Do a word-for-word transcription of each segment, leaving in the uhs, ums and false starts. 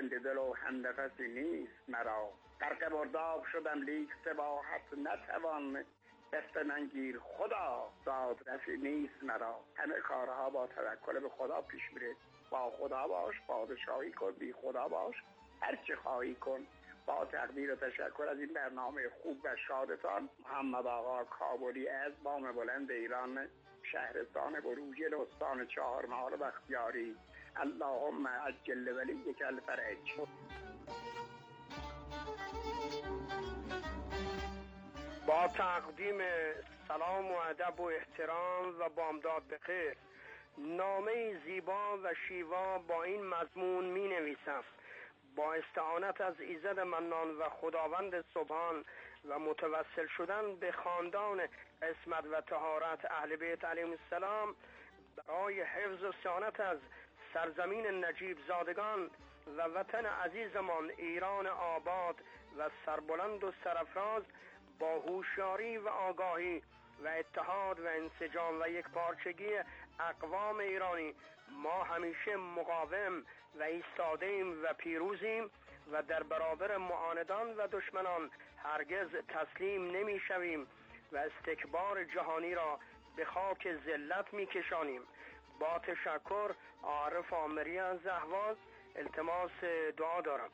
تنگ دل و همنفسی نیست مرا. غرق مرداب شدم لیک سباحت نتوان، دست من گیر خدا دادرسی نیست مرا. همه کارها با توکل به خدا پیش میره. با خدا باش، پادشاهی کن، بی خدا باش، هر چه خواهی کن. با تقدیر و تشکر از این برنامه خوب و شادتان، محمد آقا کابلی از بام بلند ایران، شهرستان بروجرد، استان چهارمحال بختیاری. اللهم عجل ولیک الفرج. با تقدیم سلام و ادب و احترام و بامداد بخیر، نامه زیبا و شیوا با این مضمون می نویسم: با استعانت از ایزد منان و خداوند سبحان و متوسل شدن به خاندان عصمت و طهارت اهل بیت علیهم السلام، برای حفظ و صیانت از سرزمین نجیب زادگان و وطن عزیزمان ایران آباد و سربلند و سرفراز، با هوشیاری و آگاهی و اتحاد و انسجام و یکپارچگی اقوام ایرانی، ما همیشه مقاوم و ایستاده‌ایم و پیروزیم و در برابر معاندان و دشمنان هرگز تسلیم نمی شویم و استکبار جهانی را به خاک ذلت می کشانیم. با تشکر، عارف آمری از اهواز. التماس دعا دارم.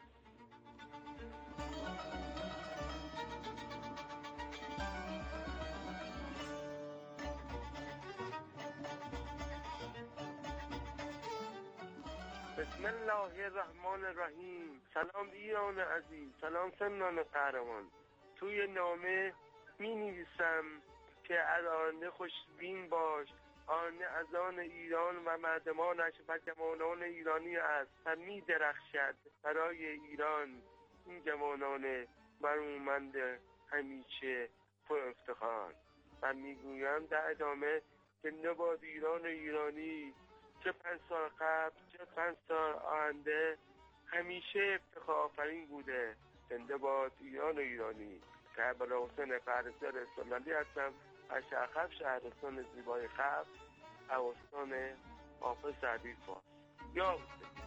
بسم الله الرحمن الرحیم. سلام ایران عزیز، سلام سنان قهرمان. توی نامه می نویسم که از آینده خوشبین باش. آینده از آن ایران و مردمانش و جوانان ایرانی است و می درخشد برای ایران. این جوانان برومند همیشه پر افتخار. و می گویم در ادامه که نباد ایران ایرانی چه پنج سال قبل چه پنج سال آینده همیشه افتخار آفرین بوده. زنده باد ایران ایرانی. کربلا حسین قهرسر سلالی هستم از شهرخف، شهرستان زیبای خف، اوستان حافظ سعدی فارس. یا حسین.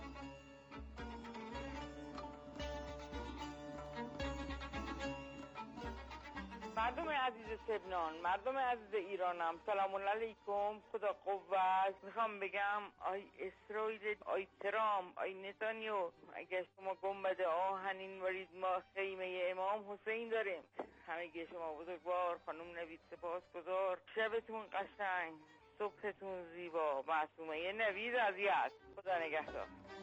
مردم عزیز سبنان، مردم عزیز ایرانم، سلام علیکم، خدا قوت. میخوام بگم آی اسرائیل، آی ترام، آی نتانیو، اگر شما گنبد آهنین ورید، ما خیمه امام حسین داریم. همگی شما بزرگوار، خانم نوید سپاسگزار. شبتون قشنگ، صبحتون زیبا. معصومه نوید عزیز، خدا نگهدار.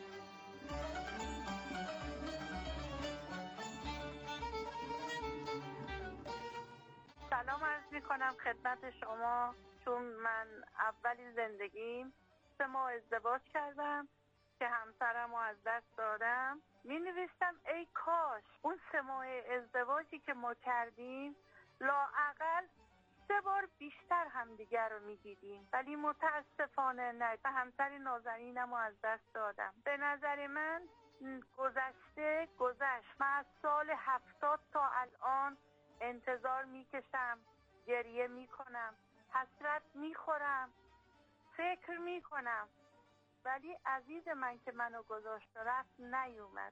سلام عرض می کنم خدمت شما. چون من اولی زندگیم سه ماه ازدواج کردم که همسرم رو از دست دادم. می نویستم ای کاش اون سه ماه ازدواجی که ما کردیم لااقل سه بار بیشتر همدیگر رو می دیدیم، ولی متاسفانه نه. همسر نازنینم رو از دست دادم. به نظر من گذشته گذشت. من از سال هفتاد تا الان انتظار میکشم، گریه میکنم، حسرت میخورم، فکر میکنم، ولی عزیز من که منو گذاشت رفت نیومد.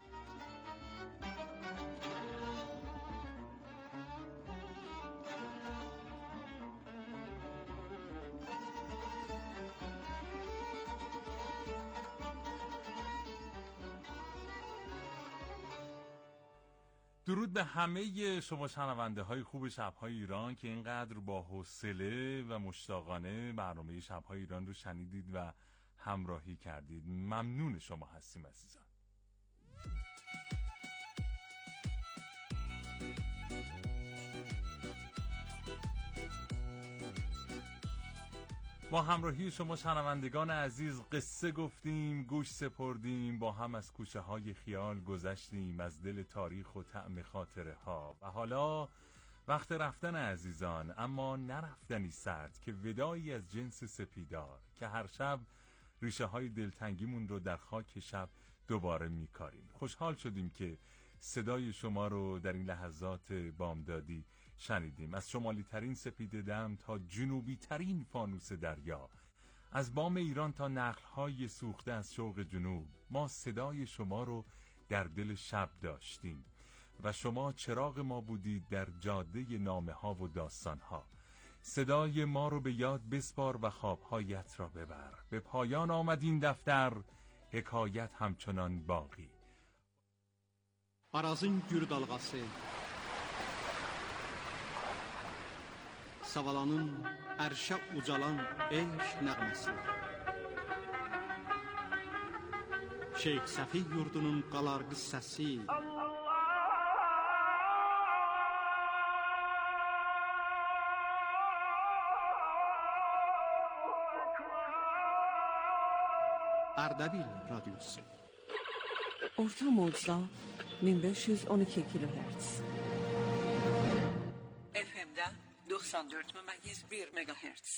درود به همه شما شنونده های خوب شب‌های ایران که اینقدر با حوصله و مشتاقانه برنامه شب‌های ایران رو شنیدید و همراهی کردید. ممنون شما هستیم عزیزان. با همراهی شما شنوندگان عزیز قصه گفتیم، گوش سپردیم، با هم از کوچه های خیال گذشتیم، از دل تاریخ و طعم خاطره ها. و حالا وقت رفتن عزیزان، اما نرفتنی سرد که ودایی از جنس سپیدار که هر شب ریشه های دلتنگیمون رو در خاک شب دوباره میکاریم. خوشحال شدیم که صدای شما رو در این لحظات بامدادی شنیدیم. از شمالی ترین سپید دم تا جنوبی ترین فانوس دریا، از بام ایران تا نخل‌های سوخته از شوق جنوب، ما صدای شما رو در دل شب داشتیم و شما چراغ ما بودید در جاده نامه‌ها و داستان‌ها. صدای ما رو به یاد بسپار و خوابهایت را ببر. به پایان آمد این دفتر، حکایت همچنان باقی. Arazın gür dalğası, Savalanın ərşə ucalan eşq nəğməsi, Şeyx Səfi yurdunun qalar qıssəsi, Ərdəbil radyosu. Orta mocda min beş yüz on iki kilohertz. F M'de doksan dört megahertz bir megahertz.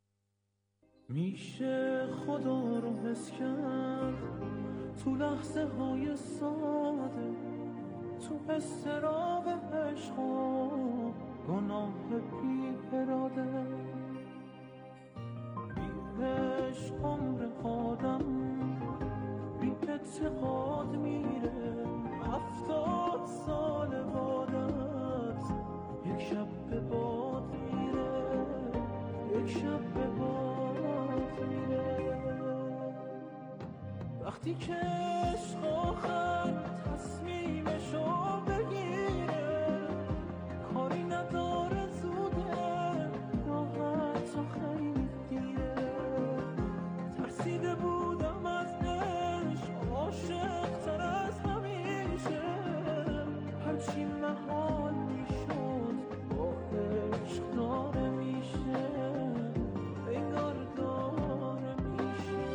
میشه خدا رو حس کرد تو لحظه های ساده، تو استراب عشق و گناه بی اراده. بی عشق عمر آدم بی اتحاد میره، هفتاد سال بادت یک شب به باد میره، یک شب به باد میره. وقتی که عشق آخر تصمیمشو بگیره، کاری نداره زوده راحت و خیلی دیره. ترسیده بودم از عشق، عاشق تر از همیشه، هرچی محال میشد با عشق داره میشه، انگار داره میشه.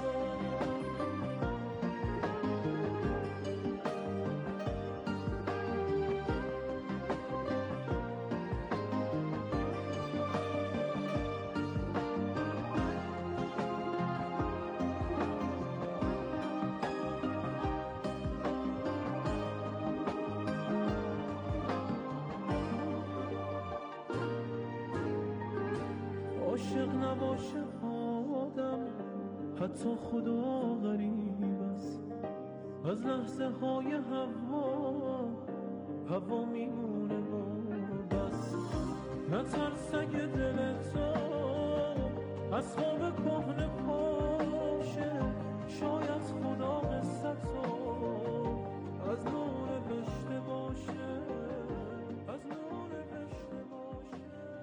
عاشق نباشه آدم، حتی خدا غریب است. از لحظه های هوا هوا میمونه و بس. نترس اگه دل تو از خواب کهنه پاشه، شاید خدا قصه تو از نو نوشته باشه، از نو نوشته باشه.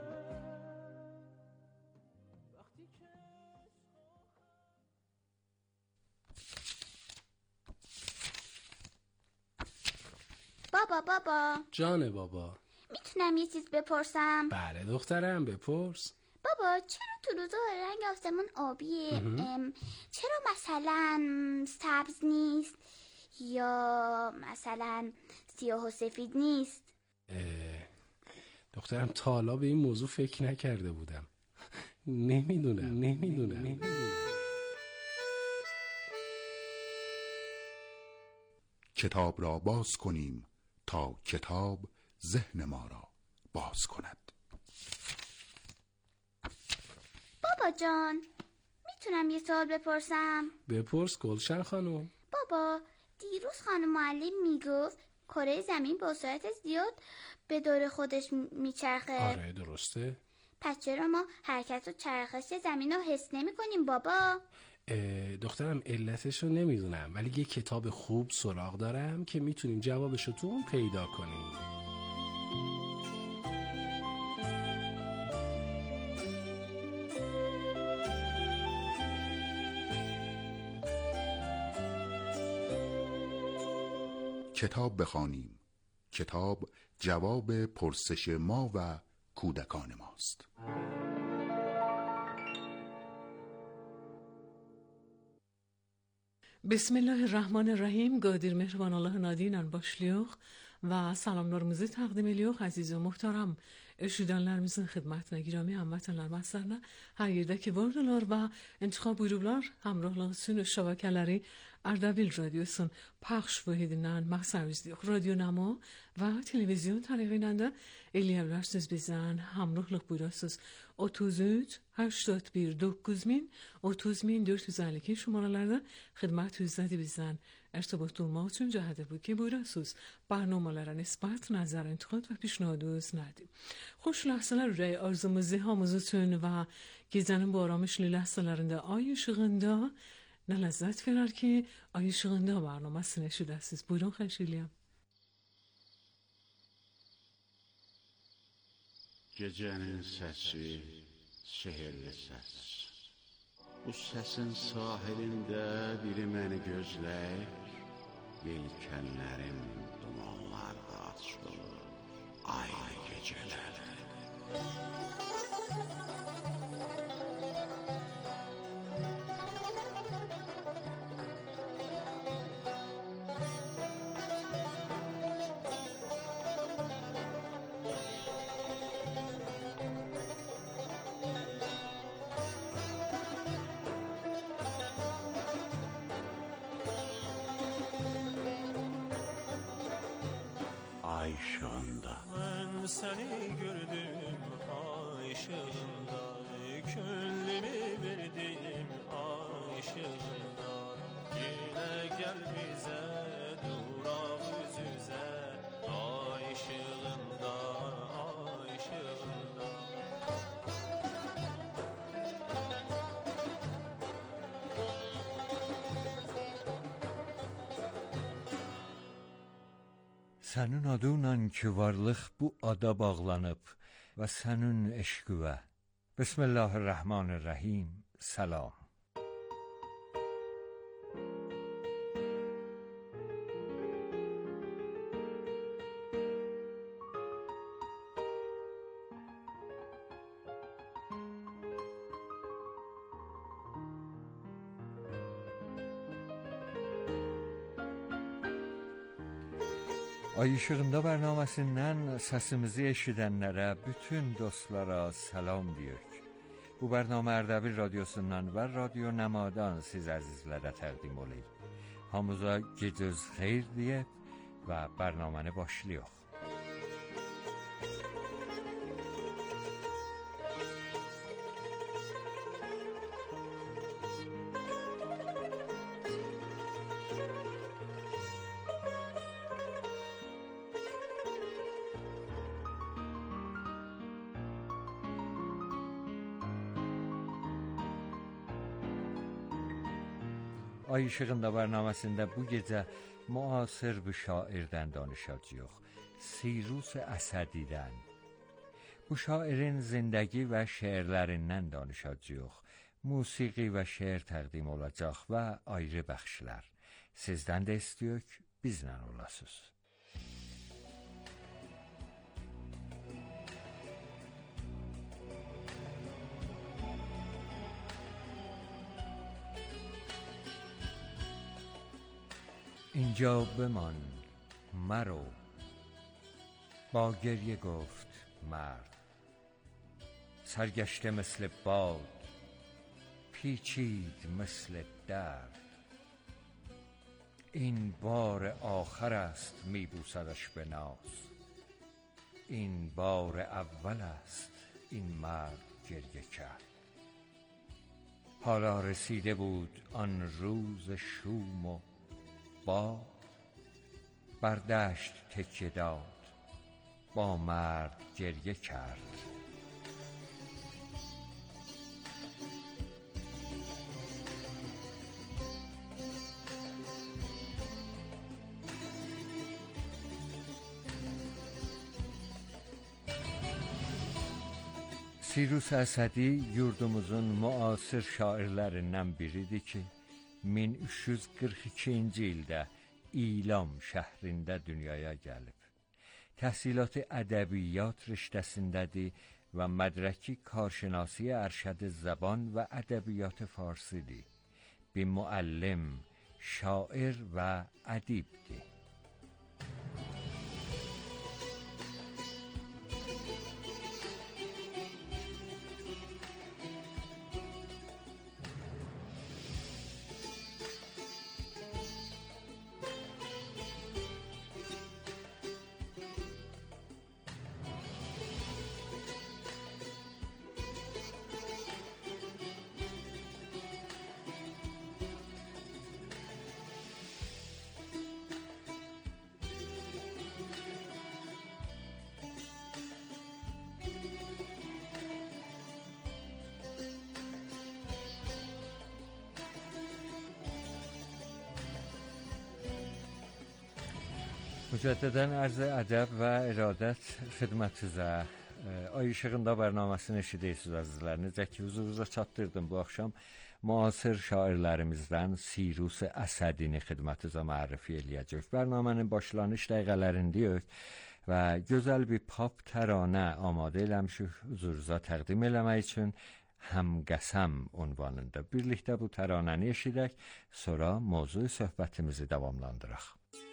بابا بابا جان بابا، میتونم یه چیز بپرسم؟ بله دخترم بپرس. بابا چرا تو روزا رنگ آسمون آبیه؟ چرا مثلا سبز نیست یا مثلا سیاه و سفید نیست؟ دخترم تا حالا به این موضوع فکر نکرده بودم. نمیدونم نمیدونم نمیدونم کتاب را باز کنیم تا کتاب ذهن ما را باز کند. بابا جان میتونم یه سوال بپرسم؟ بپرس گلشن خانم. بابا دیروز خانم معلم میگفت کره زمین با سرعت زیاد به دور خودش میچرخه. آره درسته. پس چرا ما حرکت و چرخش زمین رو حس نمی کنیم بابا؟ دخترم علتش رو نمیدونم، ولی یه کتاب خوب سراغ دارم که میتونیم جوابش رو تو اون پیدا کنیم. کتاب بخوانیم. کتاب جواب پرسش ما و کودکان ماست. بسم الله الرحمن الرحیم. قادر مهربان الله نادینان başlıyor و سلامlarımızı تقدیم ediyor aziz و muhterem eşidenlerimizin xidmətinə girami həmvətənlər məsələrinə hər yerdə ki vardılar və intiqab buyurublar həmrahlığı üçün şəbəkələri Ardabil Radyosu'nun pəxş vahidinən məqsəd izliyor. Radyo Namo və televizyon tələqinəndə eləyə bilərsiniz bizdən həmrahlık buyurasınız. otuz üç هشتاد bir dokuz bin otuz bin dört yüz elli iki şumaralarda xidmat yüzlədi bizdən ارتباط olmaq üçün cəhədə bu ki, buyurasınız برنامه‌lara nisbət nəzər, intiqad və پیشنهادınız nədir? Xoş ləhsələr ürək arzumuzu hamımız üçün və gecənin bu aramışlı ləhsələrində ay işığında nə ləzzət verər ki, ay işığında برنامəsini eşidəsiniz. Buyurun, xahiş edirəm. Gecənin səsi, sehirli səs. Bu səsin sahilində biri məni gözləyir. Yelkənlərim dumanlarda açılır, ay gecələr. Ay ışığında. Mən səni gördüm ay ışığında, könlümü verdim ay ışığında. Yenə gəl bizə duraq üz üzə, ay ışığında, ay ışığında. Sənin adınla ki varlıq bu ada bağlanıb və sənin eşqüvə. Bismillahirrahmanirrahim. Salam. Ay işığında bərnaməsindən səsimizi eşidənlərə, bütün dostlara salam deyirik. Bu bərnamə Ərdəbil radiosundan və Radio Nəmadan siz əzizlərə təqdim oluyuz. Hamıza gecəz xeyir deyib və bərnaməni başlayıq. Ay işığında bərnaməsində bu gecə müasir bir şairdən danışacağıq. Sirus Əsədidən. Bu şairin zindəgi və şeirlərindən danışacağıq. Musiqi və şeir təqdim olacaq və ayrı bəxşlər. Sizdən də istəyək, bizlə olasınız. اینجا بمان مرو، با گریه گفت مرد. سرگشته مثل باد، پیچید مثل درد. این بار آخر است میبوسدش به ناز، این بار اول است این مرد گریه کرد. حالا رسیده بود آن روز شوم و با بر دشت تکیه داد، با مرد گریه کرد. Sirus Əsədi yurdumuzun müasir şairlərindən biridir ki, min üç yüz qırx ikinci ildə İlam şəhrində dünyaya gəlib. Təhsilatı ədəbiyyat riştəsindədir və mədrəki karşinasi ərşəd zəban və ədəbiyyat farsidir. Bir müəllim, şair və ədibdir. مجددا عرض ادب و ارادət xidmətinizə. Ay İşığında bərnaməsini eşidirsiniz əzizlər. Necə ki huzurunuza çatdırdım bu axşam müasir şairlərimizdən Sirus Əsədini xidmətinizə mərifə eləyəcək. Bərnamənin başlanış dəqiqələrindəyik və gözəl bir pop təranə amadə eləmişik huzurunuza təqdim eləmək üçün. Həmqəsəm unvanında. Birlikdə bu təranəni eşidək, sonra mövzu söhbətimizi davamlandıraq.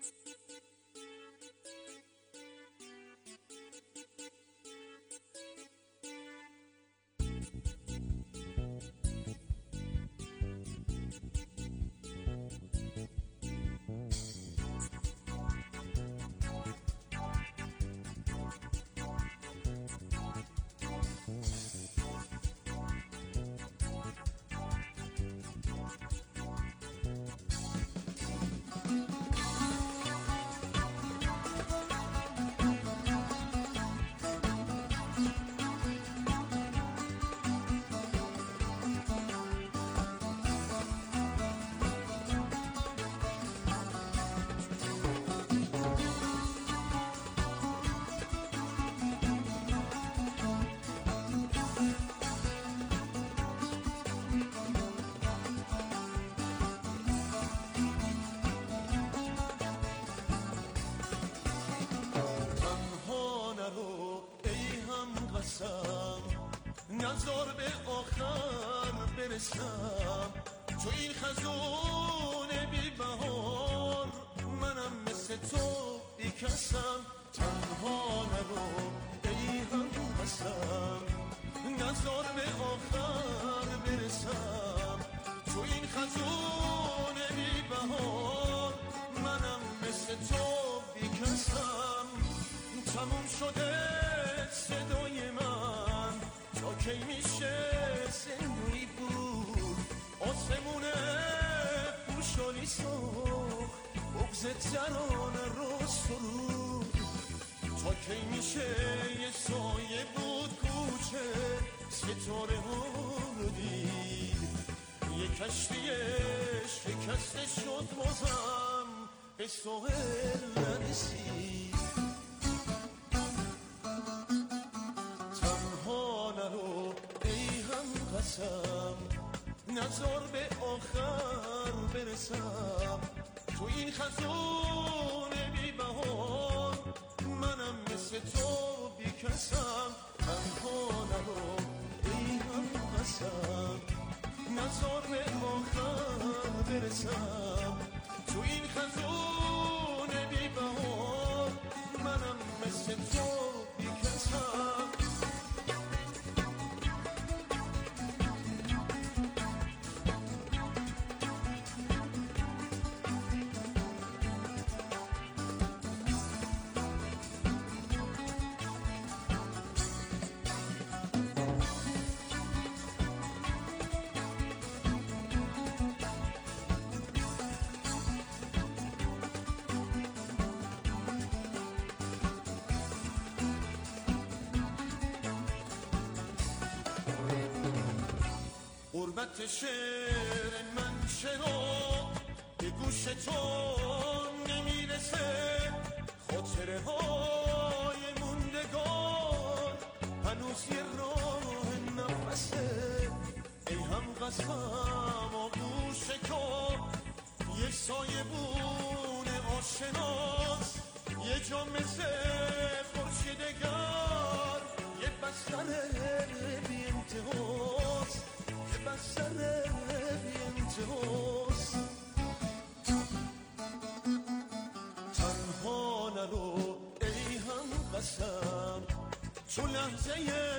نزار به آخر برسم تو این خزون بی بهار منم مثل تو بی کسم تنها نرو ای هم قسم نزار به آخر برسم تو این خزون بی بهار منم مثل تو بی کسم تموم شده صدای من تا کی میشه زندگی بود آسمون پوشانی سوخ بغز ترانه رو سرود تا کی میشه یه سایه بود کوچه ستاره ها رو دید یه کشتی شکسته شد بازم به ساحل نرسید نزار به آخر برسم تو این خزون بی بهار منم مثل تو بی کسم تنها نرو ای هم قسم نزار به آخر برسم تو این خزون بی بهار منم مثل تو بی کسم غربت شعر من چرا به گوش تو نمیرسه خاطره های موندگار هنوز یه راه نفسه ای هم قسم آغوش تو یه سایه بون آشناس یه جا مثل خورشیدگر یه بستر بی انتهاست بستر بی انتهاست تنها نرو ای هم قسم تو لحظه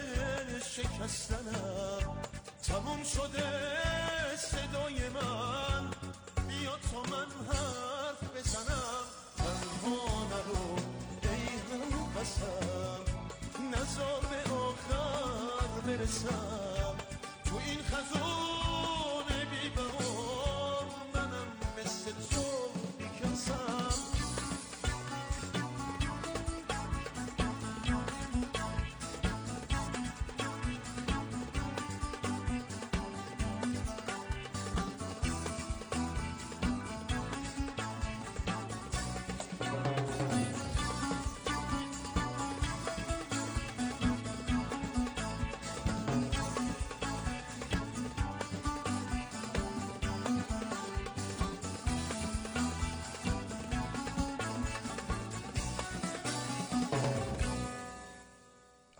شکستنم تموم شده صدای من بیا تا من حرف بزنم تنها نرو ای هم قسم نزار به آخر برسم تو این خزون بی بهار منم مثل تو بی کسم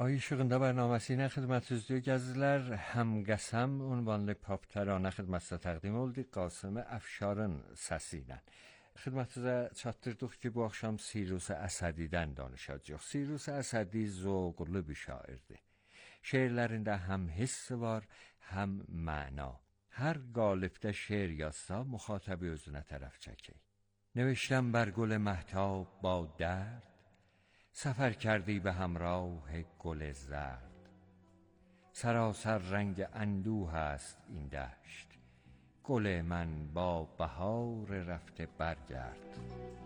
Ay işığında bərnaməsi ilə xidmətinizdə gəzilər. Həmqəsəm ünvanlı pop təranə xidmətinizə təqdim oldu Qasım Əfşarın səsi ilə. Xidmətinizə çatdırdıq ki, bu axşam Sirus Əsədidən danışacağıq. Sirus Əsədi zövqlu bir şairdir. Şeirlərində həm hiss var, həm məna. Hər qalibdə şeir yazsa müxatəbi özünə tərəf çəkir. نوشتم بر گل مهتاب با درد سفر کردی به همراه گل زرد سراسر رنگ اندوه است این دشت گل من با بهار رفته برگرد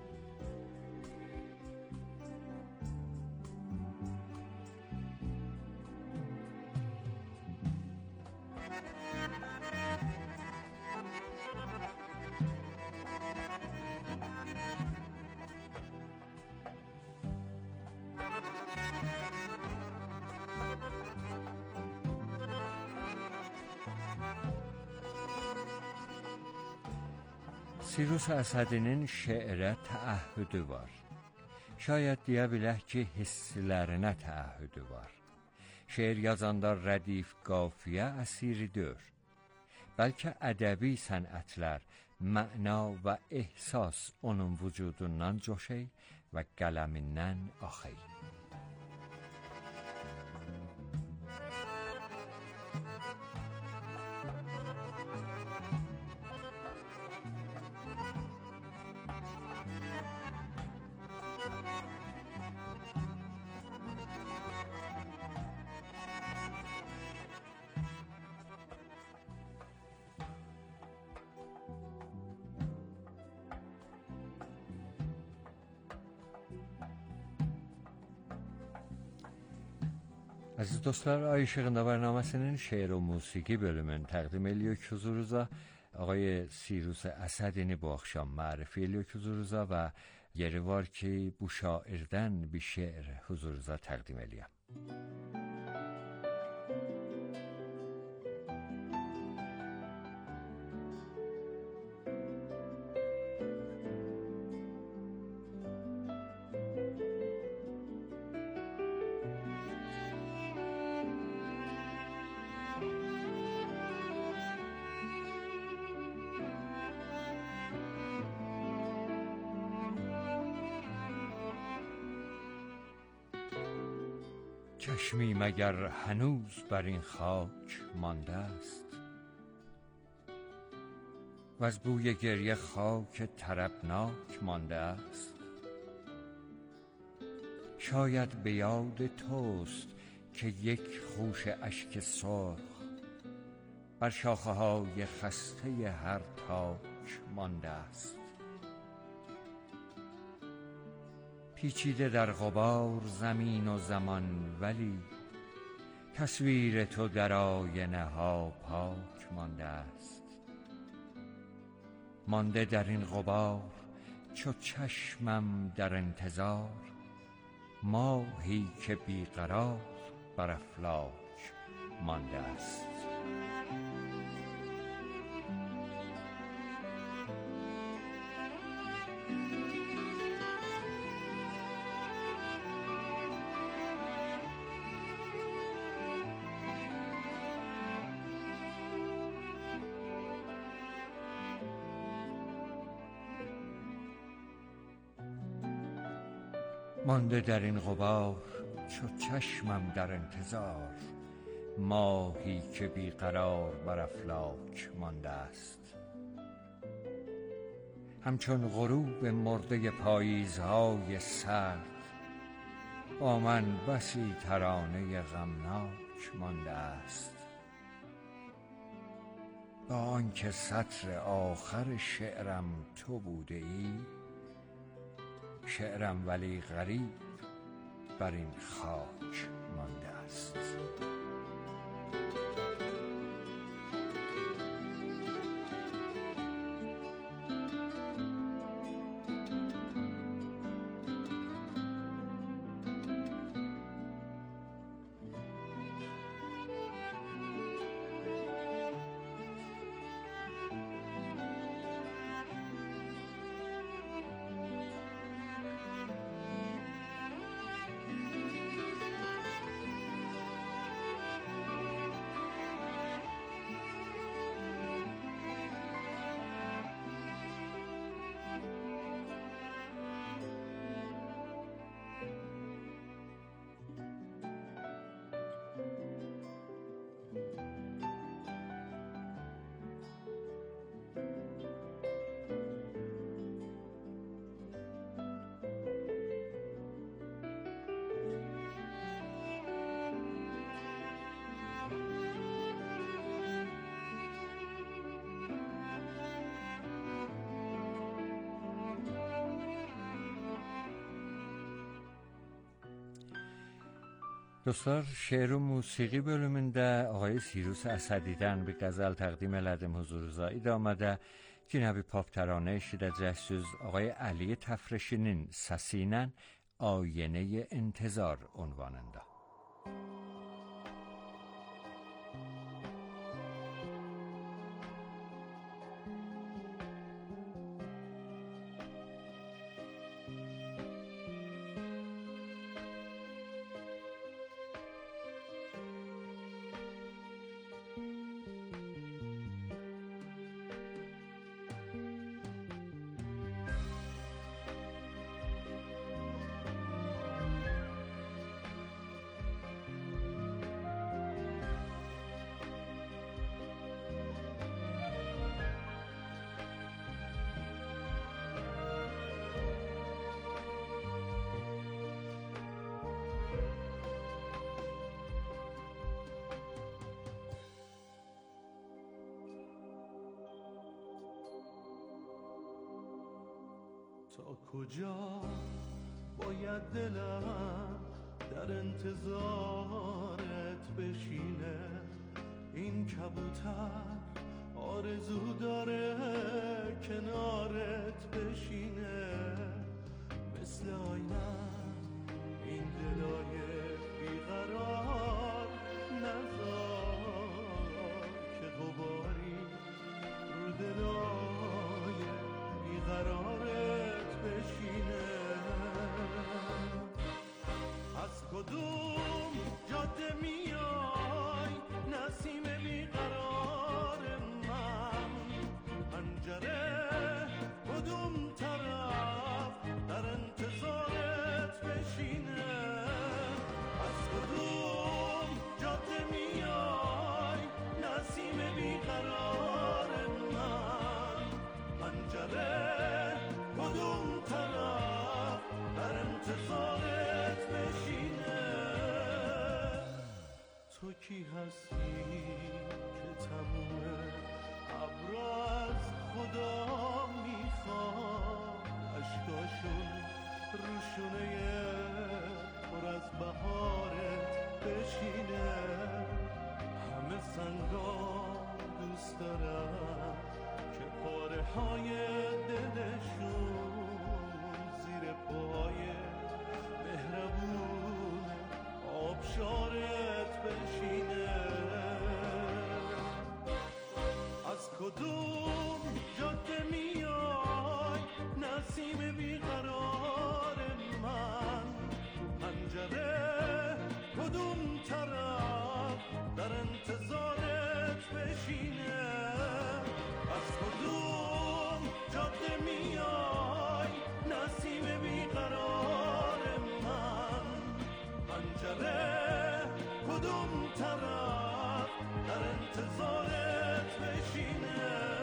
Sirus Əsədinin şeirə təəhhüdü var. Şayət deyə bilək ki, hisslərinə təəhhüdü var. Şeir yazanda rədif qafiyə əsiri deyil. Bəlkə ədəbi sənətlər, məna və ehsas onun vücudundan coşey və qələmindən axey. Aziz dostlar, Ay işığında برنامه‌sinin şeir و موسیقی bölümünü təqdim ediyor ki huzurunuza. آقای سیروس اسدینی bu akşam معرفی ediyor ki huzurunuza və yeri var ki bu şairdən bir şeir huzurunuza təqdim edeyim. چشمی مگر هنوز بر این خاک مانده است و از بوی گریه خاک طربناک مانده است شاید به یاد توست که یک خوش اشک سرخ بر شاخه های خسته هر تاک مانده است پیچیده در غبار زمین و زمان ولی تصویر تو در آینه ها پاک مانده است مانده در این غبار چو چشمم در انتظار ماهی که بیقرار بر افلاک مانده است مانده در این غبار چو چشمم در انتظار ماهی که بیقرار بر افلاک مانده است همچون غروب مرده پاییزهای سرد با من بسی ترانه غمناک مانده است با آنکه سطر آخر شعرم تو بوده ای شعرم ولی غریب بر این خاک مانده است Dostlar, şeir و موسیقی bölümündə ağay Sirus Əsədidən bir qəzəl təqdim elədim huzurunuza. İdamada yine bir pop təranə eşidəcəksiniz. Ağay Əli Təfrişinin səsi ilə Ayənə İntizar ünvanında. تا کجا باید دلم در انتظارت بشینه؟ این کبوتر آرزو داره کنارت بشینه. مثل آینه این دلای بیقرار نذار که غباری رو دلای بیقرارت بشینه. از کدوم جاده میای نسیم بیقرار من؟ پنجره کدوم طرف در انتظارت بشینه؟ از کدوم جاده میای نسیم بیقرار من؟ پنجره کدوم طرف در انتظارت بشینه؟ تو کی هستی که تموم ابر از خدا میخواد اشکاشون روشونه پر از بهارت بشینه؟ همه سنگا دوست دارن که پاره های دلشون زیر پای مهربون آبشارت بشینه. از کدوم جاده میای نسیم بیقرار من؟ پنجره کدوم طرف در انتظارت بشینه؟ از کدوم جاده میای نسیم بیقرار من؟ پنجره کدوم طرف در انتظارت بشینه؟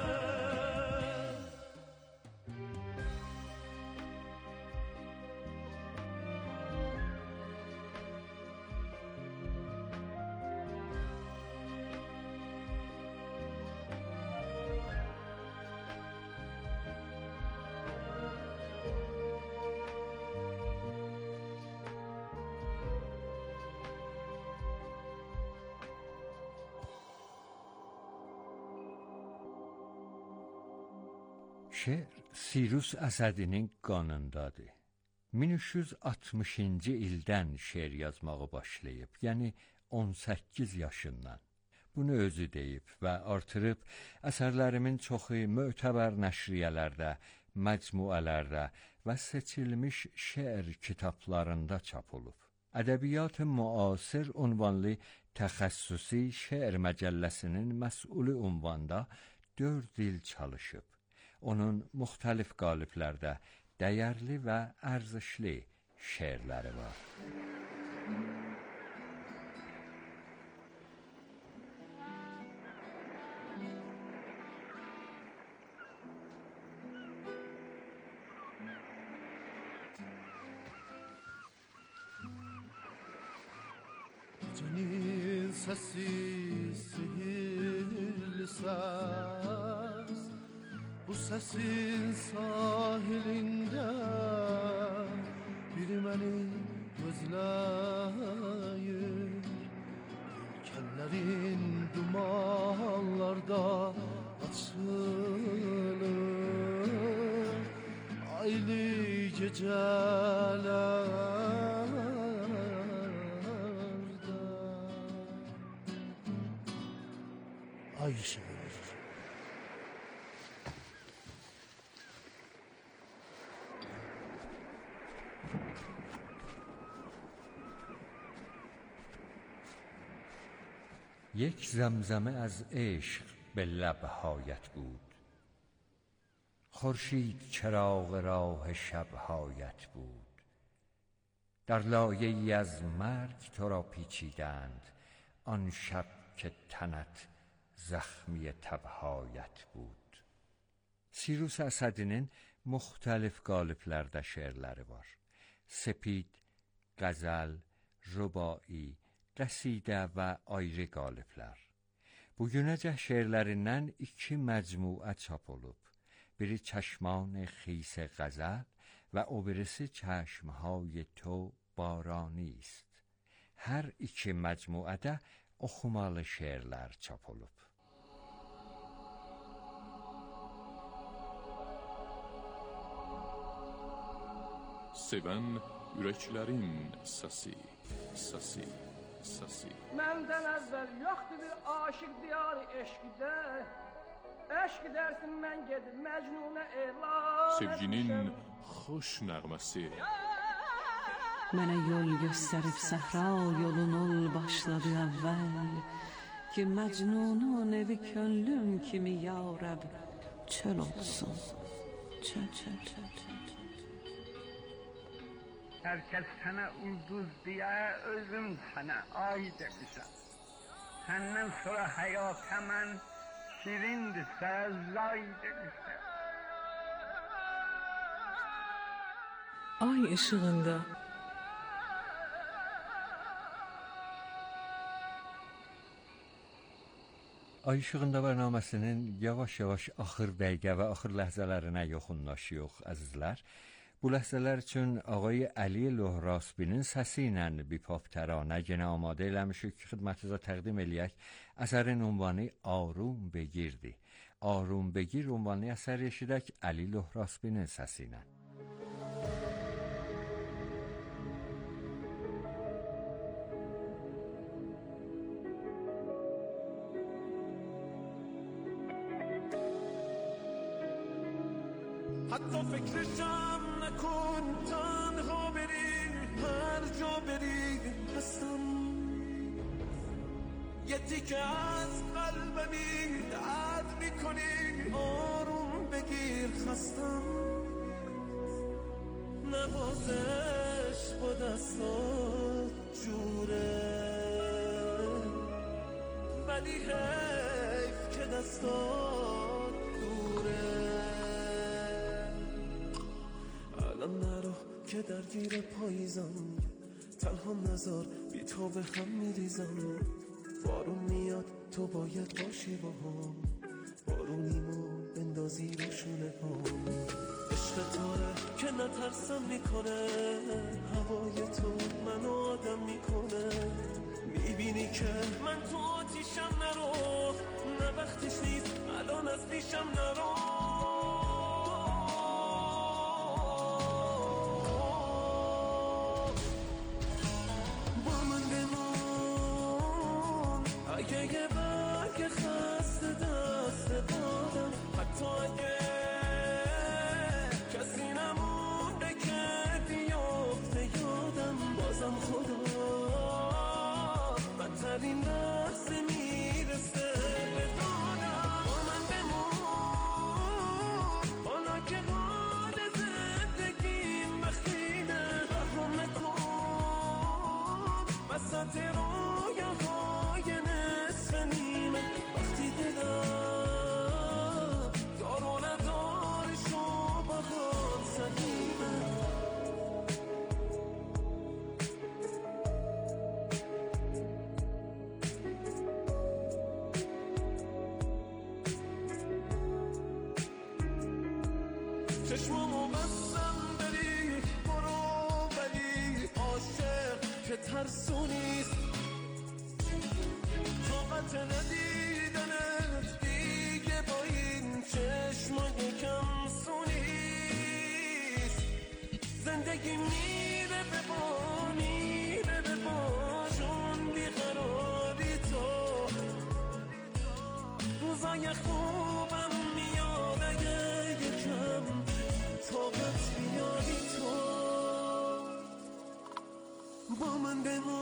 Şeir Sirus Əsədinin qanındadır. min üç yüz altmışıncı ildən şeir yazmağı başlayıb, yəni on səkkiz yaşından. Bunu özü deyib və artırıb əsərlərimin çoxu mötəbər nəşriyyələrdə, məcmuələrdə və seçilmiş şeir kitablarında çap olub. Ədəbiyyat-ı müasir ünvanlı təxəssüsi şeir məcəlləsinin məsulü ünvanda dörd il çalışıb. Onun müxtəlif qaliblərdə dəyərli və ərzişli şeirləri var. Canin sesi sihirli ses, bu sesin sahilinde biri beni gözleyip آیشه یک زمزمه از عشق به لبهایت بود، خورشید چراغ راه شبهایت بود. در لایه ای از مرگ تو را پیچیدند، آن شب که تنت زخمی تبهایت بود. Sirus Əsədinin müxtəlif qaliblərdə şeirləri var. Sepid, qəzəl, rübai, qəsidə və ayrı qaliblər. Bugünəcək şeirlərindən iki məcmuə çap olub. Biri چشمان خیس غزل و o birisi چشمهای تو بارانی است. Hər iki məcmuədə oxumalı şeirlər çap olub. Sevən ürəklərin səsi, səsi, səsi. Məndən əvvəl yoxdur bir aşiq diyarı eşqdə. Eşq dersin mən gedib Məcnunə elan. Sevginin xoş nəğməsi. Mənə yol göstərib səhra yolun ol başladı əvvəl ki Məcnunun evi könlüm kimi ya Rəb çöl olsun. Çöl, çöl, çöl, çöl. Herkes sana ulduz diye özüm sana ay demişim. Senden sonra hayata mən şirindir, sözlay demişim. Ay ışığında Ay işığında bərnaməsinin yavaş-yavaş axır dəqiqə və axır ləhzələrinə yoxunlaşıyıq, əzizlər. Bu ləhzələr üçün ağay Əli Lohrasbinin səsi ilə bipop təranə yenə amadə eləmişik ki, xidmətinizə təqdim eləyək. Əsərin ünvanı Arum Begirdir. Arum Begir ünvanlı əsər eşidək Əli Lohrasbinin səsi ilə. حتی فکرشم نکن تنها بری هر جا بری هستم یه تیکه از قلبمی درد میکنی آروم بگیر خستم نوازش با دستات جوره ولی حیف که دستات دوره الان نرو که درگیر پاییزم تنها نزار بی تو به هم میریزم بارون میاد تو باید باشی با هم بارونیمو بندازی رو شونه هم عشق تاره که نترسم میکنه هوای تو منو آدم میکنه میبینی که من تو آتیشم نرو نه وقتش نیست الان از پیشم نرو چشمامو بستم بری برو ولی عاشق که ترسونیست طاقت ندیدنت دیگه با این چشما یکم سونیست زندگی میره به با میره به با جون بیقراری تو روزای خوبم میاد اگه یکم طاقت بیاری تو با من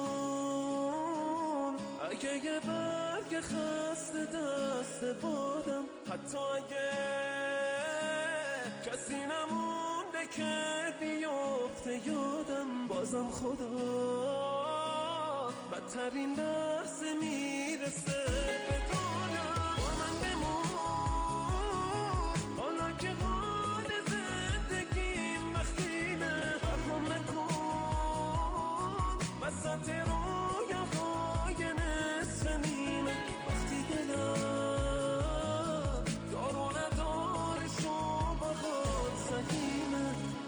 بمون اگه یه برگ خسته دست بادم حتی اگه کسی نمونده که بیفته یادم بازم خدا بدترین لحظه میرسه به دنیا با من بمون حالا که حال زندگیم وقتینه فرهم نکن وسط رویاهای نصف نیمه وقتی دلم دارو نداره شما خود سهیمه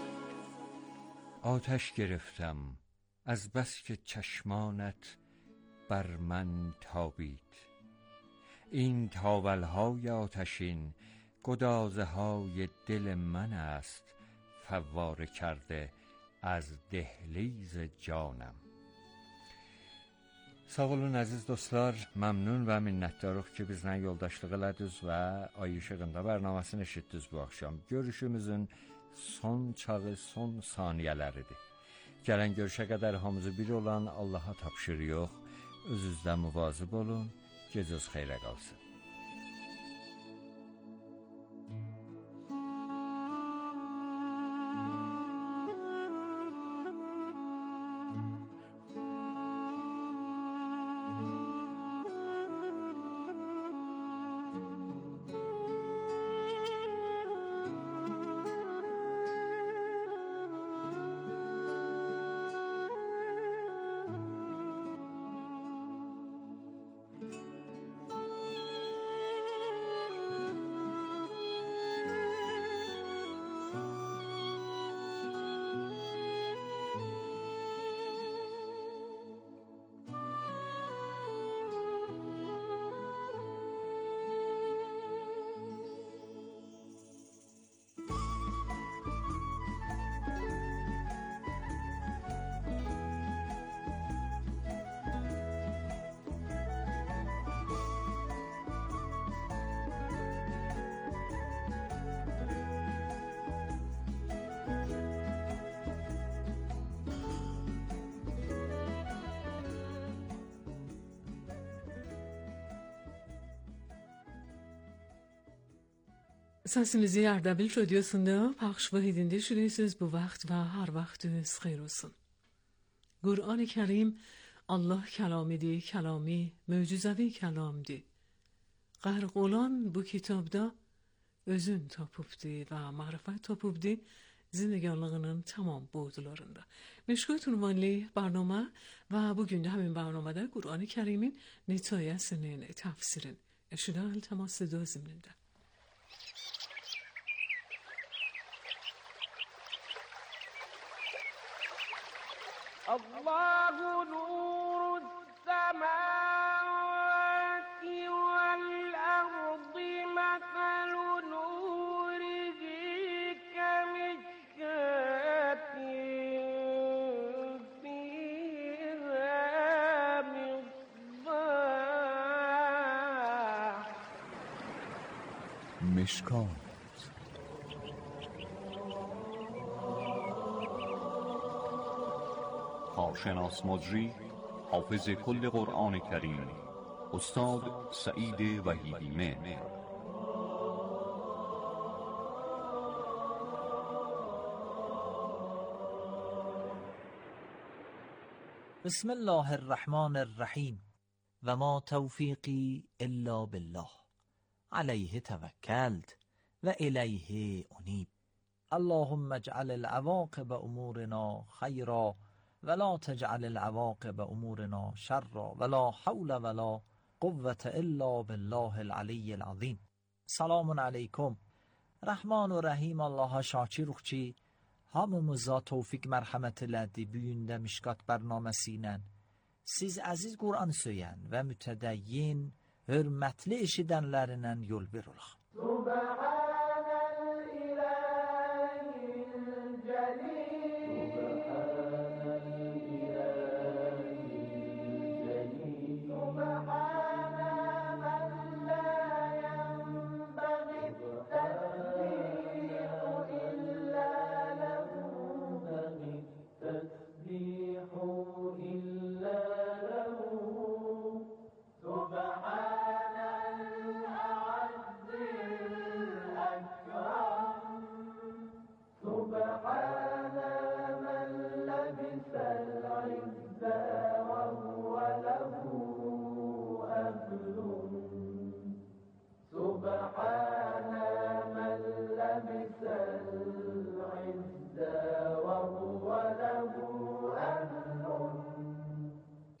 آتش گرفتم از بس که چشمانت بر من تابید. این تاولهای آتشین گدازه های دل من است فواره کرده az dehliz canım. Sağ olun əziz dostlar, məmnun və minnətdarıq ki, bizlə yoldaşlıq elədiniz və Ay İşığında bərnaməsini eşitdiniz bu axşam. Görüşümüzün son çağı, son saniyələridir. Gələn görüşə qədər hamımızı bir olan Allaha tapşırıq. Özünüzdə müvazib olun, gecəniz xeyrə qalsın. Səsinizi Ərdəbil radiosunda pəxş və edindirirsiniz bu vaxt və hər vaxtınız xeyir olsun. Qur'an-ı Kərim Allah kəlamidir, kəlami, möcüzəvi kəlamdır. Qərq olan bu kitabda özün tapıbdı və mərifət tapıbdı زندگانلığının tamam boyutlarında. Meşgul ünvanlı برنامه و bugün de همین برنامede Kur'an-ı Kerim'in netayesinin tefsirin eşidan temas da zimninde. الله نور السماوات والأرض مثل نوره كمشكاة فيها مصباح مشکات کارشناس مجری حافظ کل قرآن کریم استاد سعید وحیدی مهر. بسم الله الرحمن الرحیم و ما توفیقی الا بالله علیه توکلت و الیه انیب. اللهم اجعل العواقب امورنا خیرا ولا تجعل العواقب امورنا شرا ولا حول ولا قوة الا بالله العلی العظیم. Selamun aleyküm. Rahman و Rahim Allah'a şakiruq ki, hamımıza tevfik mərhəmət elədi bu gündə Mişkat bərnaməsi siz əziz Qur'an söyən və mütədəyyin, hörmətli eşidənlərindən yol ver olaq. Subhanəl ilahil cəlil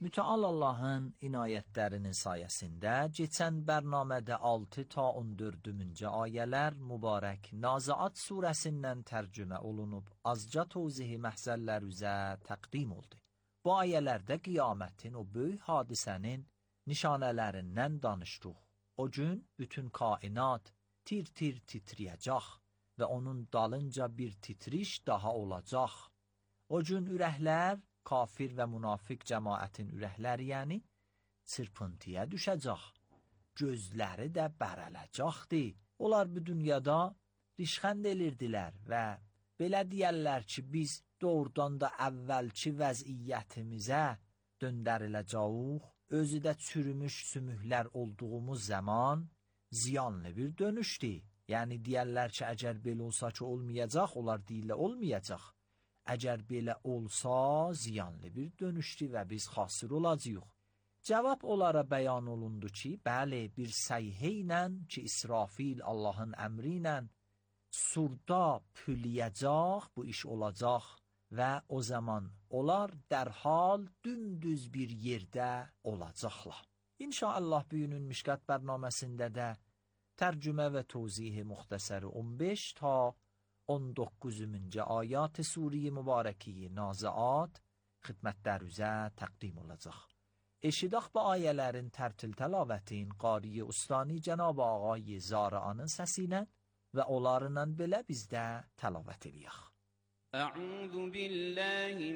Mütəal Allahın inayətlərinin sayəsində keçən bərnamədə altı ta on dördüncü ayələr mübarək Naziat surəsindən tərcümə olunub, azca tövzihi məhzəllər üzə təqdim oldu. Bu ayələrdə qiyamətin, o böyük hadisənin nişanələrindən danışdıq. O gün bütün kainat tir-tir titriyəcək və onun dalınca bir titriş daha olacaq. O gün ürəklər, kafir və münafiq cəmaətin ürəkləri, yəni çırpıntıya düşəcək, gözləri də bərələcəkdir. Onlar bu dünyada rişxənd edirdilər və belə deyərlər ki, biz doğrudan da əvvəlki vəziyyətimizə döndəriləcəyik, özü də çürümüş sümüklər olduğumuz zaman ziyanlı bir dönüşdür. Yəni deyərlər ki, əgər belə olsa ki, olmayacaq, onlar deyirlər olmayacaq. Əgər belə olsa, ziyanlı bir dönüşdür və biz xasir olacağıq. Cavab onlara bəyan olundu ki, bəli, bir səyhə ilə ki, İsrafil Allahın əmri ilə surda püliyəcək, bu iş olacaq və o zaman onlar dərhal dümdüz bir yerdə olacaqlar. İnşallah bugünün Mişkat bərnaməsində də tərcümə və tövzihi müxtəsəri on beş ta on doqquzuncu ayat Sure-i Mübarəki Naziat xidmətlər üzə təqdim olacaq. Eşidək bu ayələrin tərtil təlavətin qari ustani Cənab Ağay Zarıanın səsi ilə və onlarla belə bizdə təlavət eləyək. Ə'udhu billahi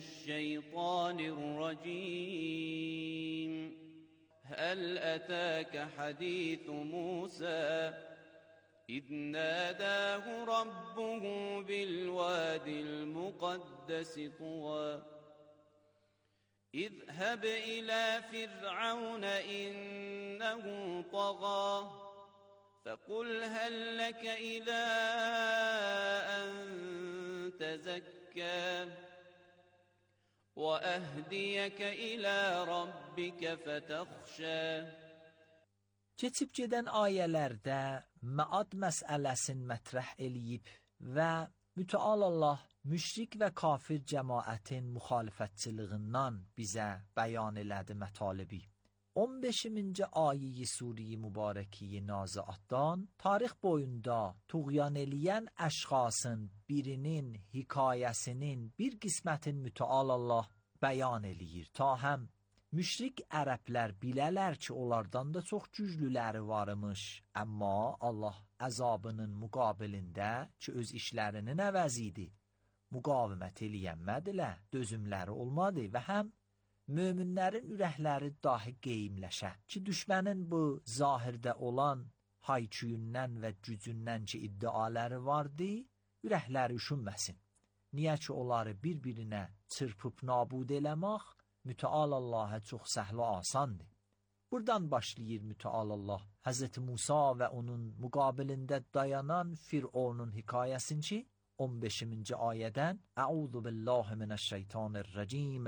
mineşşeytanirracim. Həl ətəkə hadithu Musa إذ ناداه ربه بالواد المقدس طوى اذهب إلى فرعون إنه طغى فقل هل لك إلى أن تزكى وأهديك إلى ربك فتخشى. Keçib gedən ayələrdə məad məsələsini mətrəh eləyib və mütəal Allah müşrik və kafir cəmaətin müxalifətçiliğindən bizə bəyan elədi mətalibi. on beşinci ayə-i Sure-i Mübarəki Naziatdan tarix boyunda tuğyan eləyən əşxasın birinin hekayəsinin bir qismətin mütəal Allah bəyan eləyir. Ta həm müşrik ərəblər bilələr ki, onlardan da çox güclüləri varmış. Amma Allah əzabının müqabilində ki, öz işlərinin əvəzi idi, müqavimət eləyənmədilər, dözümləri olmadı və həm möminlərin ürəkləri dahi qeymləşə ki, düşmənin bu zahirdə olan hayküyündən və gücündən ki, iddiaları vardı, ürəkləri üşünməsin. Niyə ki, onları bir-birinə çırpıb nabud eləmək mütəal Allah'a çox səhlə asandır. Buradan başlayır mütəal Allah Həzreti Musa və onun müqabilində dayanan Fironun hekayəsini ki, on beşinci ayədən Əuzu billahi minəşşeytanirracim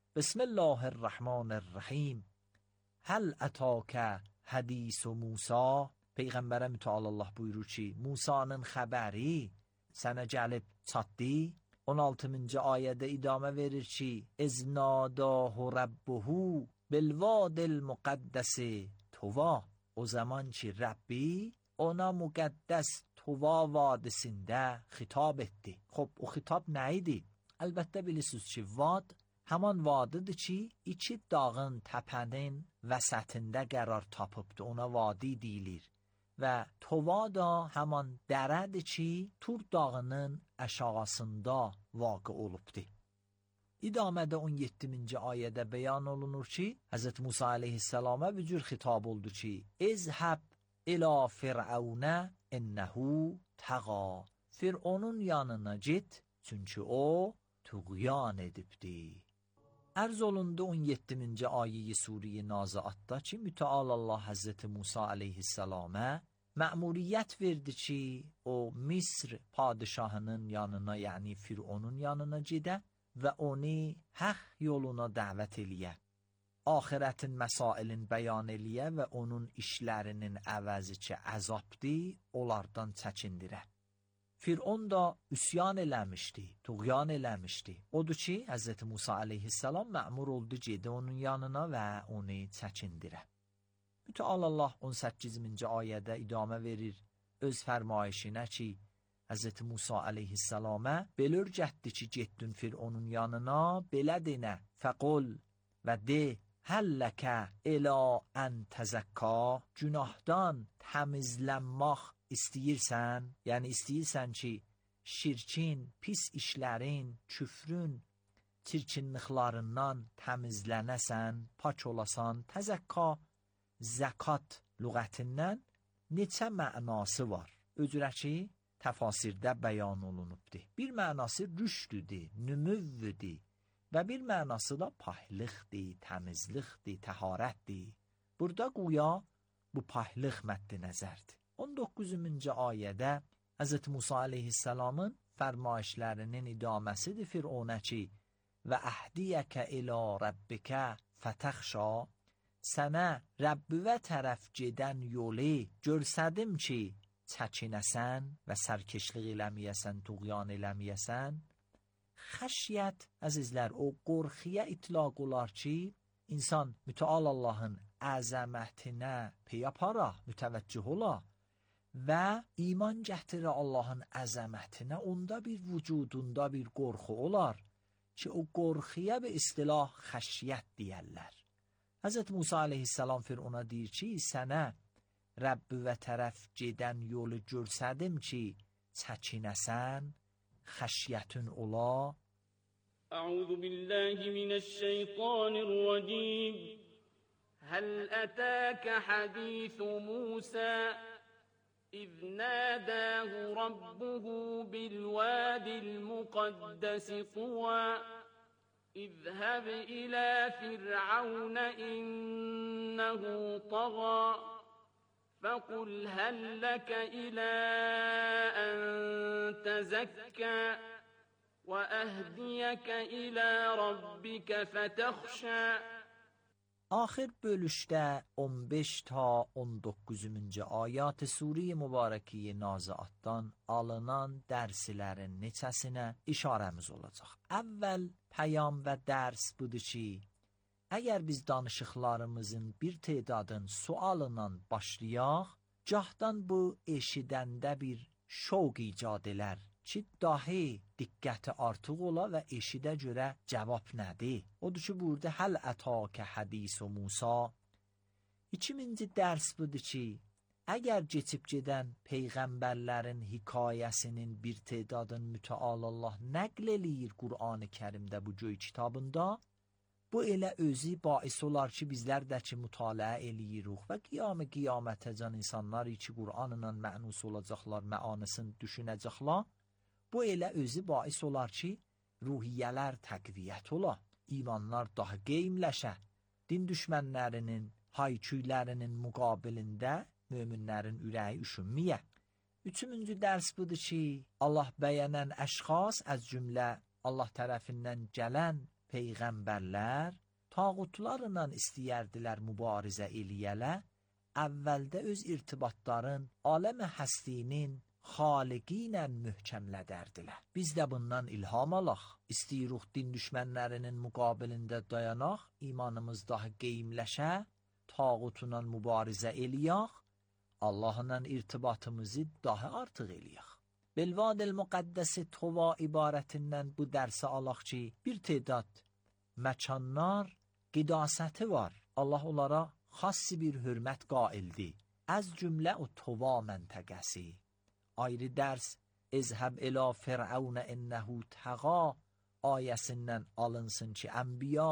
Bismillahirrahmanirrahim Həl ətəkə hədisu Musa. Peyğəmbərə mütəal Allah buyurur ki, Musa'nın xəbəri sənə gəlib çatdı. on altıncı ayədə idamə verir ki, İznadahu Rabbuhu bilvadil müqəddəsi Tuva. O zaman ki, Rəbbi ona müqəddəs Tuva vadisində xitab etdi. Xob, o xitab nə idi? Əlbəttə bilirsiniz ki, vad həman vadıdır ki, iki dağın təpənin vəsətində qərar tapıbdır, ona vadi deyilir. Və Tuva da həman dərədir ki, Tur dağının əşağısında vaqı olubdur. İdamədə on yeddinci ayədə bəyan olunur ki, Həzrət Musa aleyhissalama bir cür xitab oldu ki, İzhəb ilə fir'əunə innəhu təğa. Fir'onun yanına git, çünki o tuğyan edibdi. Ərz olundu on yeddinci ayə-i Sure-i Naziatda ki, mütəal Allah Həzrəti Musa aleyhissalama məmuriyyət verdi ki, o Misr padişahının yanına, yəni Fir'onun yanına gedə və onu haq yoluna dəvət eləyə. Ahirətin məsailin bəyan eləyə və onun işlərinin əvəzi ki, əzabdır, onlardan çəkindirə. Firon da üsyan eləmişdi, tuğyan eləmişdi. Odur ki, Həzrəti Musa aleyhisselam məmur oldu gedi onun yanına və onu çəkindirə. Müteal Allah on səkkizinci ayədə idamə verir öz fərmayişinə ki, Həzrəti Musa aleyhisselamə belür gətdi ki, getdin Fironun yanına, belə denə, fəqul və de, həlləkə elə ən təzəkka, günahdan təmizlənmək istəyirsən, yəni istəyirsən ki, şirkin, pis işlərin, küfrün, çirkinliklarından təmizlənəsən, pak olasan. Təzəkka, zəkat lüğətindən neçə mənası var? Öcürə ki, təfasirdə bəyan olunubdur. Bir mənası rüşdüdür, nümüvvüdür və bir mənası da pahlıqdır, təmizlikdir, təharətdir. Burada quya bu pahlıq məddi nəzərdir. on doqquzuncu ayədə Həzrəti Musa aleyhisselamın fərmayişlərinin idaməsidir Fironə ki, və əhdiyəkə ilə rəbbikə fətəxşa, sənə Rəbbivə tərəf gedən yolu görsədim ki, çəkinəsən və sərkeşlik eləməyəsən, tuğyan eləməyəsən. Xəşyət, əzizlər, o qorxiyə itlaq olar ki, insan müteal Allahın əzəmətinə peyapara, mütəvəccüh ola və iman gətirə Allahın əzəmətinə, onda bir vücudunda bir qorxu olar ki, o qorxiyə bir istilah xəşyət deyərlər. Həzrət Musa aleyhisselam Firona deyir ki, sənə Rəbbivə tərəf gedən yolu görsədim ki, çəkinəsən, xəşyətin ola. Əuzu billahi minəşşeytanirracim. Həl ətəkə hədithu Musa إذ ناداه ربه بالوادي المقدس طوى اذهب إلى فرعون إنه طغى فقل هل لك إلى أن تزكى وأهديك إلى ربك فتخشى. آخر bölüşdə on beş ta on doqquzuncu ayat Sure-i Mübarəki Naziatdan alınan dərslərin neçəsinə işarəmiz olacaq. Əvvəl pəyam və dərs budur ki, əgər biz danışıqlarımızın bir tədadın sualından başlayaq, gahdan bu eşidəndə bir şovq icad elər ki, dahi diqqəti artıq ola və eşidə görə cavab nədir? Odur ki, burada həl ətəkə hədis-u Musa. İkinci dərs budur ki, əgər keçib gedən peyğəmbərlərin hekayəsinin bir tədadın müteal Allah nəql eləyir Qur'an-ı Kərimdə bu göy kitabında, bu elə özü bais olar ki, bizlər də ki, mütaliə eləyirik və qiyamı qiyamətəcən insanlar ki, Qur'anla mənus olacaqlar, məanısını düşünəcəklər. Bu elə özü bais olar ki, ruhiyyələr təqviyyət ola, imanlar daha qeymləşə, din düşmənlərinin hayküylərinin müqabilində möminlərin ürəyi üşünməyə. Üçüncü dərs budur ki, Allah bəyənən əşxas az cümlə Allah tərəfindən gələn peyğəmbərlər tağutlarla istəyərdilər mübarizə eləyələ, əvvəldə öz irtibatların aləmi həstinin xaliqi ilə möhkəmlədərdilər. Biz də bundan ilham alaq, istəyirik din düşmənlərinin müqabilində dayanaq, imanımız daha qeymləşə, tağutla mübarizə eləyək, Allahla irtibatımızı daha artıq eləyək. Belvadil müqəddəsi Tuva ibarətindən bu dərsi alaq ki, bir tədad məkanlar qidasəti var. Allah onlara xassi bir hörmət qaildir. Az cümlə o Tuva məntəqəsi. Ayrı dərs ezhəb ilə fir'aunə innəhu təğa ayəsindən alınsın ki, ənbiya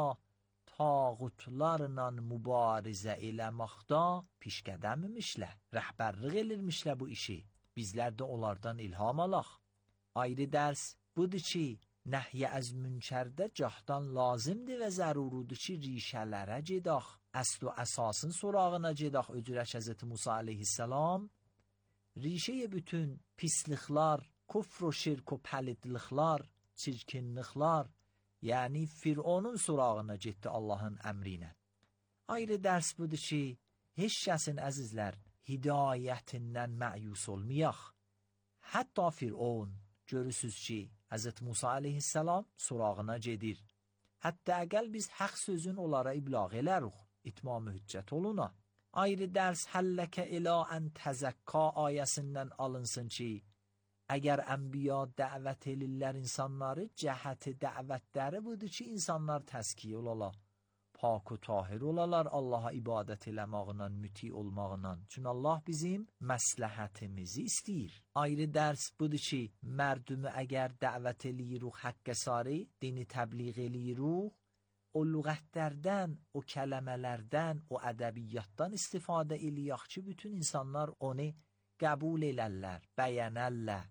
tağutlarla mübarizə eləməkdə pişqədəm imişlər, rəhbərlik elirmişlər bu işi. Bizlər də onlardan ilham alaq. Ayrı dərs budur ki, nəhyə əz münkərdə cahdan lazımdır və zərurudur ki, rişələrə gedək, əsl və əsasın sorağına gedək. Öcürək Həzrəti Musa aleyhisselam rişəyə bütün pisliklər, kufr و şirk و pəlidliklər, çirkinliklər, yəni Fironun sorağına getdi Allahın əmrinə. Ayrı dərs budur ki, heç kəsin əzizlər hidayətindən məyus olmayaq. Hətta Firon görürsüz ki, Həzrət Musa əleyhissalam sorağına gedir. Hətta əgəl biz haqq sözün onlara iblağ eləruq, itmam hüccət oluna. Ayrı dərs həlləkə ilə ən təzəkka ayəsindən alınsın ki, əgər ənbiya dəvət elirlər insanları, cəhəti dəvətləri budur ki, insanlar təskiyə olalar, pak و tahir olalar, Allaha ibadət eləmağla, müti olmağla. Çünki Allah bizim məsləhətimizi istəyir. Ayrı dərs budur ki, mərdümü əgər dəvət eləyiruq, həqqə sarı, dini təbliğ eləyiruq, o lüğətlərdən, o kələmələrdən, o ədəbiyyatdan istifadə eləyək ki, bütün insanlar onu qəbul elərlər, bəyənərlər.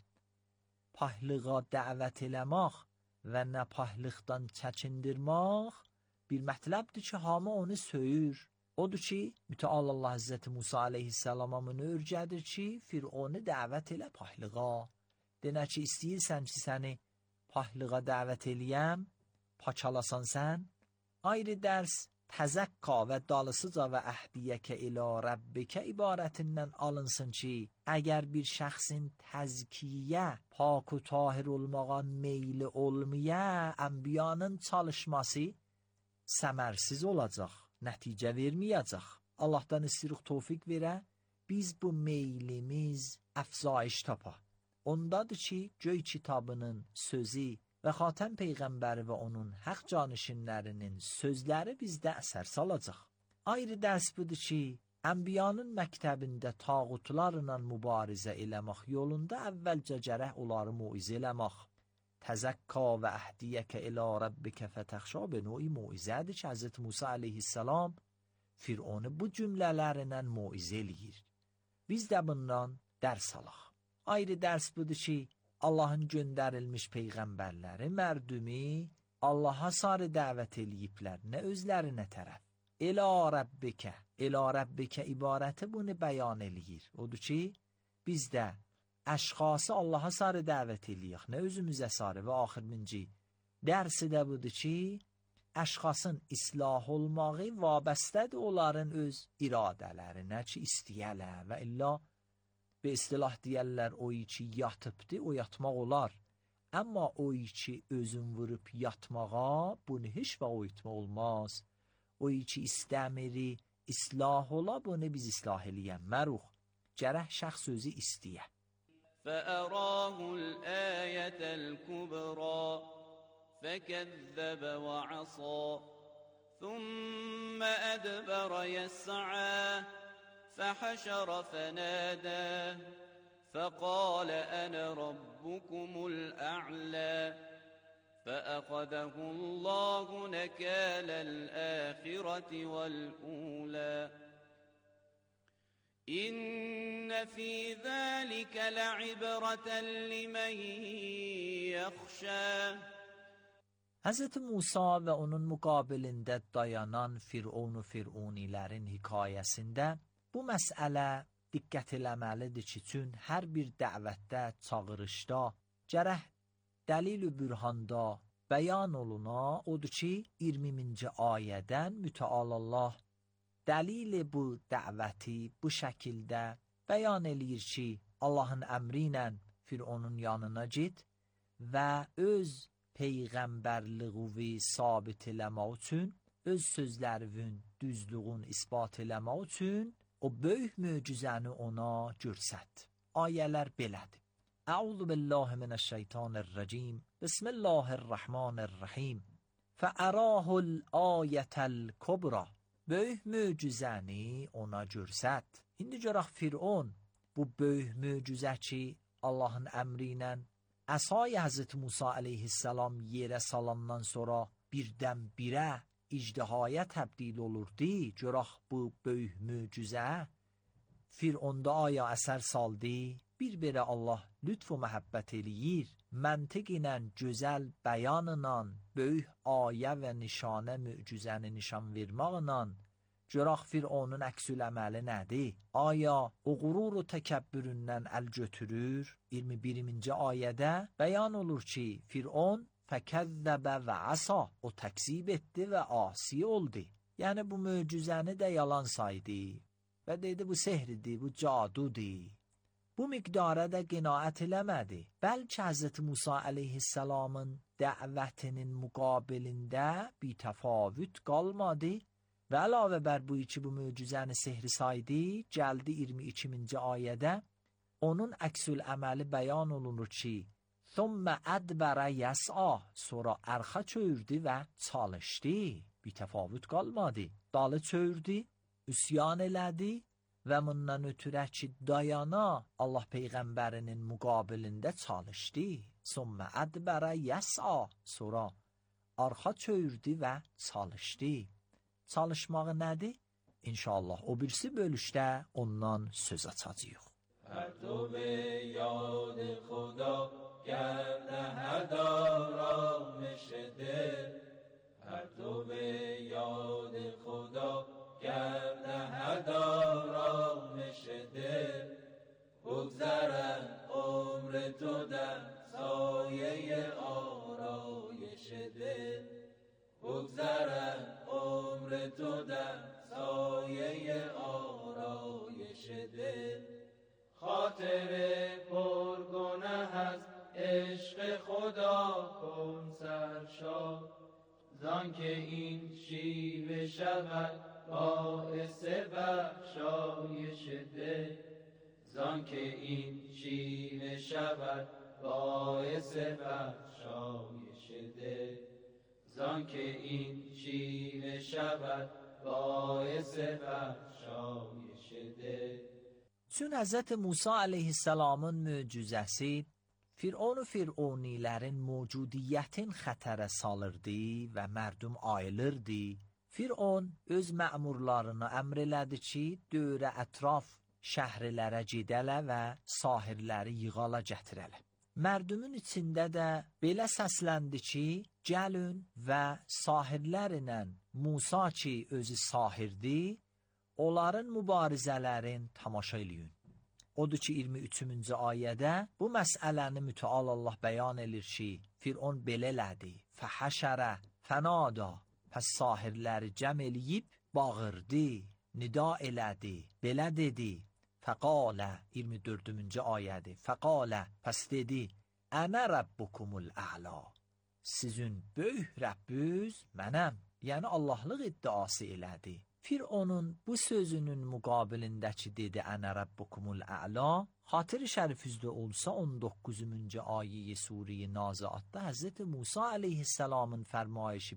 Pahlığa dəvət eləmək və nə pahlıqdan çəkindirmək bir mətləbdir ki, hamı onu söyür. Odur ki, mütəal Allah Həzrəti Musa aleyhissalama bunu örgədir ki, Fironu dəvət elə pahlığa. Denə ki, istəyirsən ki, səni pahlığa dəvət eləyəm, paçalasan sən. Ayrı dərs təzəkka və dalısıca və əhdiyyəkə ilə Rəbbikə ibarətindən alınsın ki, əgər bir şəxsin təzkiyə, pak و tahir olmağa meyli olmaya, ənbiyanın çalışması səmərsiz olacaq, nəticə verməyəcək. Allahdan istəyirik tövfiq verə, biz bu meylimiz əfzaiş tapa. Ondadır ki, göy kitabının sözü və Xatəm Peyğəmbəri və onun haqq canişinlərinin sözləri bizdə əsər salacaq. Ayrı dərs budur ki, ənbiyanın məktəbində tağutlarla mübarizə eləmək yolunda əvvəlcə gərək onları muizə eləmək. Təzəkka və əhdiyyəkə ilə Rəbbikə fətəxşa به نوعی موعظədir ki, Həzrət Musa aleyhissalam Fironu bu cümlələrlə muizə eləyir. Biz də bundan dərs alaq. Ayrı dərs budur ki, Allahın göndərilmiş peyğəmbərləri mərdumi Allaha sarı dəvət eləyiblər, nə özlərinə tərəf. İlə Rəbbikə, ilə Rəbbikə ibarəti bunu bəyan eləyir. Odur ki, biz də əşxası Allaha sarı dəvət eləyək, nə özümüzə sarı və axırıncı dərsi də budur ki, əşxasın islah olmağı vabəstədir onların öz iradələrinə ki, istəyələr və illa bir istilah deyərlər, o ki yatıbdır, o yatmaq olar. Amma o ki özün vurub yatmağa, bunu heç və o etmək olmaz. O ki istəmiri islah ola, bunu biz islah eləyənməruq. Gərək şəxs özü istəyə. فأراه الآية الكبرى فكذب وعصى ثم أدبر يسعى فحشر فنادى فقال أنا ربكم الأعلى فأخذه الله نكال الآخرة والأولى إن في ذلك لعبرة لمن يخشى. Həzrət Musa və onun müqabilində dayanan Fir'un-u Fir'unilərin hekayəsində bu məsələ diqqət eləməlidir ki, çün hər bir dəvətdə, çağırışda, gərək dəlil-ü bürhanda bəyan oluna, odur ki, iyirminci ayədən mütəal Allah dəlili bu dəvəti bu şəkildə bəyan eləyir ki, Allahın əmri ilə Fir'unun yanına get və öz peyğəmbərliği sabit eləmək üçün, öz sözlərinin düzlüğün isbat eləmək üçün o böyük möcüzəni ona görsət. Ayələr belədir. Əuzu billahi minəşşeytanirracim. Bismillahirrahmanirrahim. Fəərahul ayətəl kubra. Böyük möcüzəni ona görsət. İndi görək Fir'un bu böyük möcüzə ki, Allahın əmri ilə əsay Həzrət Musa aleyhissalam yerə salandan sonra birdən birə icdihaya təbdil olurdu. Görək bu böyük möcüzə Fir'unda aya əsər saldı. Bir belə Allah lütf və məhəbbət eləyir. Məntiq ilə, gözəl bəyanla, böyük ayə və nişanə möcüzəni nişan verməklə görək Fir'unun əksül əməli nədir? Aya o qurur və təkəbbüründən əl götürür? iyirmi birinci ayədə bəyan olur ki, Fir'un fəkəzzəbə və asa, o təkzib etdi və asi oldu. Yəni bu möcüzəni də yalan saydı və dedi bu sehridir, bu cadudur. bu miqdara da qinaət eləmədi. Bəlkə Həzrəti Musa əleyhissalamın dəvətinin müqabilində bitəfavüt qalmadı və əlavə bər bu iki bu möcüzəni sehri saydı, gəldi iyirmi ikinci ayədə onun əksül əməli bəyan olunur ki, ثُمَّ أَدْبَرَ يَسْعَى sonra arxa çövürdü və çalışdı, bitəfavüt qalmadı. Dalı çövürdü, üsyan elədi və bundan ötürə ki, dayana Allah Peyğəmbərinin müqabilində çalışdı. ثُمَّ أَدْبَرَ يَسْعَى sonra arxa çövürdü və çalışdı. Çalışmağı nədir? İnşallah o birisi bölüşdə ondan söz açacağıq. پرتو یاد خدا گرد هدارامش دل پرتو یاد خدا گرد هدارامش دل بگذرد عمر تو در سایه آرایش دل بگذرد عمر تو در سایه آرایش دل خاطر پرگنه از عشق خدا کن سرشار زان که این شیوه شود باعث بخشایش دل زان که این شیوه شود باعث بخشایش دل زان که این شیوه شود باعث بخشایش دل. Çün Həzrət Musa əleyhissalamın möcüzəsi Firon və Fironilərin mövcudiyyətin xətərə salırdı və mərdum ayılırdı. Firon öz məmurlarına əmr elədi ki, dövrə ətraf şəhərlərə gedələ və sahirləri yığala gətirələ. Mərdumun içində də belə səsləndi ki, gəlin və sahirlərlə Musa ki, özü sahirdi, onların mübarizələrin tamaşa eləyin. Odur ki, iyirmi üçüncü ayədə bu məsələni mütəal Allah bəyan edir ki, Firon belə elədi. Fəhəşərə, fənada, pəs sahirləri cəm eləyib, bağırdı, nida elədi, belə dedi. Fəqalə, iyirmi dördüncü ayədir. Fəqalə, pəs dedi, ənə rəbbukumul əla. Sizin böyük Rəbbüz mənəm, yəni Allahlıq iddiası elədi. Fironun bu sözünün müqabilindəki dedi ənə rəbbukumul əla, xatır-ı şərifizdə olsa on doqquzuncu ayə-i Sure-i Naziatda Həzrət Musa əleyhissalamın fərmayişi